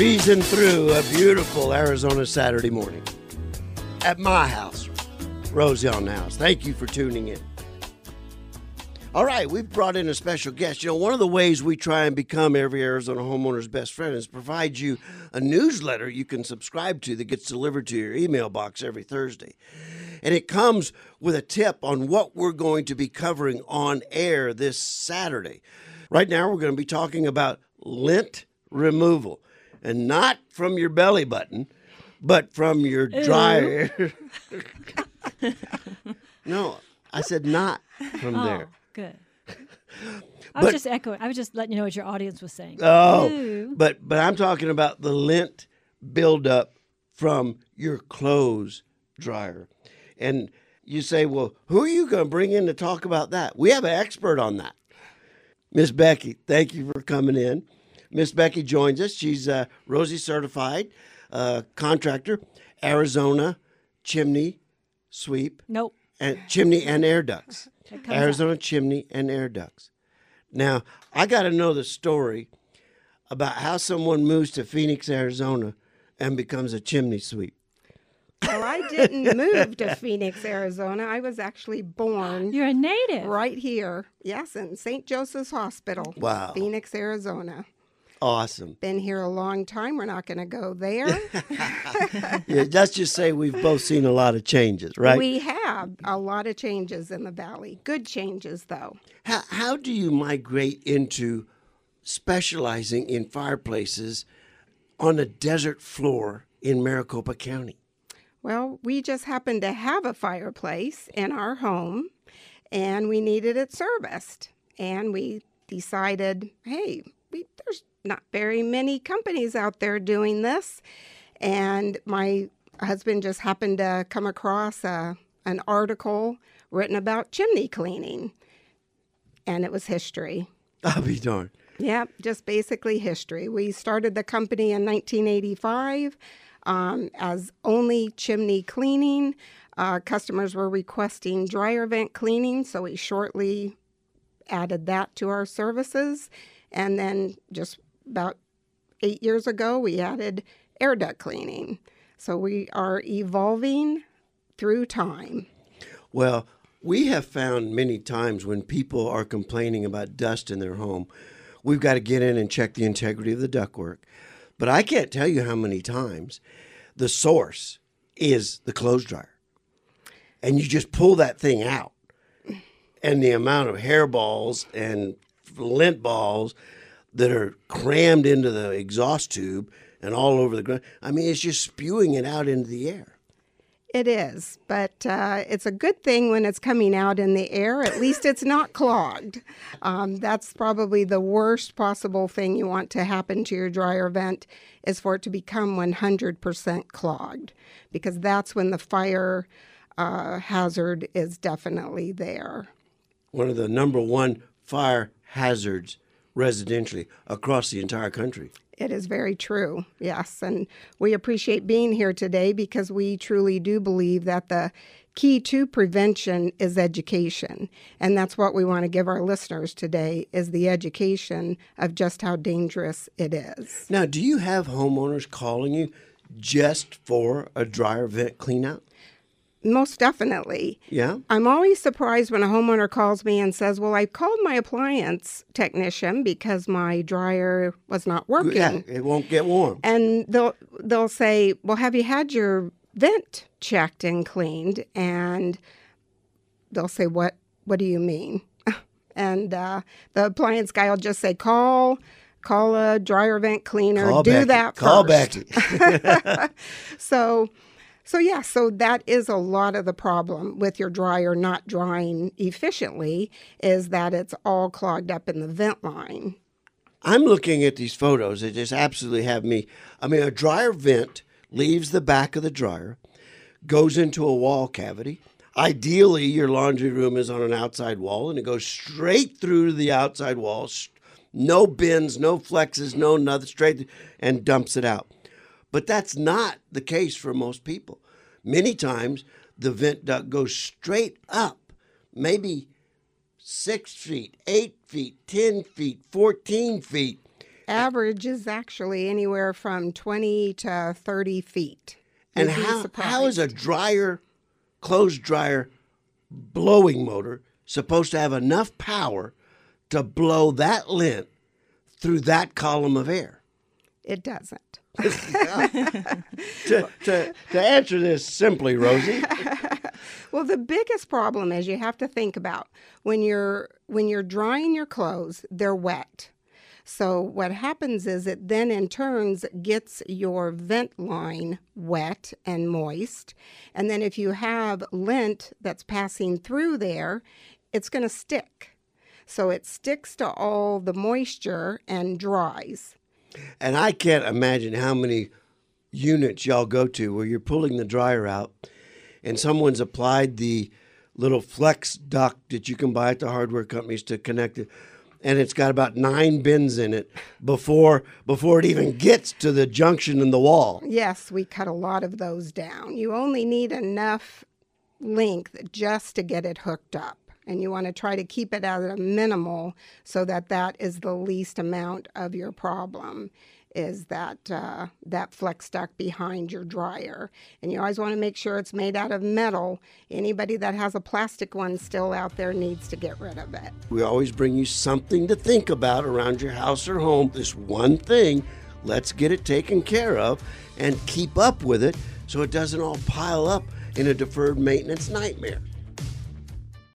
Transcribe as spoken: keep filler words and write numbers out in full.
breezing through a beautiful Arizona Saturday morning at my house, Rosie on the House. Thank you for tuning in. All right, we've brought in a special guest. You know, one of the ways we try and become every Arizona homeowner's best friend is provide you a newsletter you can subscribe to that gets delivered to your email box every Thursday. And it comes with a tip on what we're going to be covering on air this Saturday. Right now, we're going to be talking about lint removal. And not from your belly button, but from your dryer. No, I said not from oh, there. Good. I But- was just echoing. I was just letting you know what your audience was saying. Oh, Ooh. but but I'm talking about the lint buildup from your clothes dryer. And you say, well, who are you going to bring in to talk about that? We have an expert on that. Miss Becky, thank you for coming in. Miss Becky joins us. She's uh, Rosie certified uh, contractor, Arizona chimney sweep, Nope. and chimney and air ducts. It comes Arizona out. chimney and air ducts. Now, I got to know the story about how someone moves to Phoenix, Arizona and becomes a chimney sweep. Well, I didn't move to Phoenix, Arizona. I was actually born You're a native. right here. Yes, in Saint Joseph's Hospital. Wow. Phoenix, Arizona. Awesome. Been here a long time. We're not going to go there. Yeah, let's just say we've both seen a lot of changes, right? We have a lot of changes in the valley. Good changes, though. How, how do you migrate into specializing in fireplaces on a desert floor in Maricopa County? Well, we just happened to have a fireplace in our home, and we needed it serviced. And we decided, hey, we, there's not very many companies out there doing this. And my husband just happened to come across a, an article written about chimney cleaning. And it was history. I'll be darned. Yeah, just basically history. We started the company in nineteen eighty-five um, as only chimney cleaning. Uh, customers were requesting dryer vent cleaning, so we shortly added that to our services. And then just about eight years ago, we added air duct cleaning. So we are evolving through time. Well, we have found many times when people are complaining about dust in their home, we've got to get in and check the integrity of the ductwork. But I can't tell you how many times the source is the clothes dryer. And you just pull that thing out. And the amount of hairballs and lint balls that are crammed into the exhaust tube and all over the ground, I mean, it's just spewing it out into the air. It is, but uh, it's a good thing when it's coming out in the air. At least it's not clogged. Um, that's probably the worst possible thing you want to happen to your dryer vent is for it to become one hundred percent clogged, because that's when the fire uh, hazard is definitely there. One of the number one fire hazards residentially across the entire country. It is very true, yes. And we appreciate being here today because we truly do believe that the key to prevention is education. And that's what we want to give our listeners today is the education of just how dangerous it is. Now, do you have homeowners calling you just for a dryer vent clean out? Most definitely. Yeah? I'm always surprised when a homeowner calls me and says, well, I called my appliance technician because my dryer was not working. Yeah, it won't get warm. And they'll they'll say, well, have you had your vent checked and cleaned? And they'll say, what What do you mean? And uh, the appliance guy will just say, call, call a dryer vent cleaner, Call do Becky. that Call first. Becky. So, so yeah, so that is a lot of the problem with your dryer not drying efficiently is that it's all clogged up in the vent line. I'm looking at these photos. They just absolutely have me. I mean, a dryer vent leaves the back of the dryer, goes into a wall cavity. Ideally, your laundry room is on an outside wall, and it goes straight through to the outside wall. No bins, no flexes, no nothing, straight, and dumps it out. But that's not the case for most people. Many times, the vent duct goes straight up, maybe six feet, eight feet, ten feet, fourteen feet, Average is actually anywhere from twenty to thirty feet. And You'd be how, how is surprised. a dryer, clothes dryer blowing motor supposed to have enough power to blow that lint through that column of air? It doesn't. to, to, to answer this simply, Rosie. Well, the biggest problem is you have to think about when you're when you're drying your clothes, they're wet. So what happens is it then in turns gets your vent line wet and moist. And then if you have lint that's passing through there, it's going to stick. So it sticks to all the moisture and dries. And I can't imagine how many units y'all go to where you're pulling the dryer out and someone's applied the little flex duct that you can buy at the hardware companies to connect it, and it's got about nine bins in it before before it even gets to the junction in the wall. Yes, we cut a lot of those down. You only need enough length just to get it hooked up. And you want to try to keep it at a minimal so that that is the least amount of your problem, is that uh, that flex duct behind your dryer. And you always want to make sure it's made out of metal. Anybody that has a plastic one still out there needs to get rid of it. We always bring you something to think about around your house or home. This one thing, let's get it taken care of and keep up with it so it doesn't all pile up in a deferred maintenance nightmare.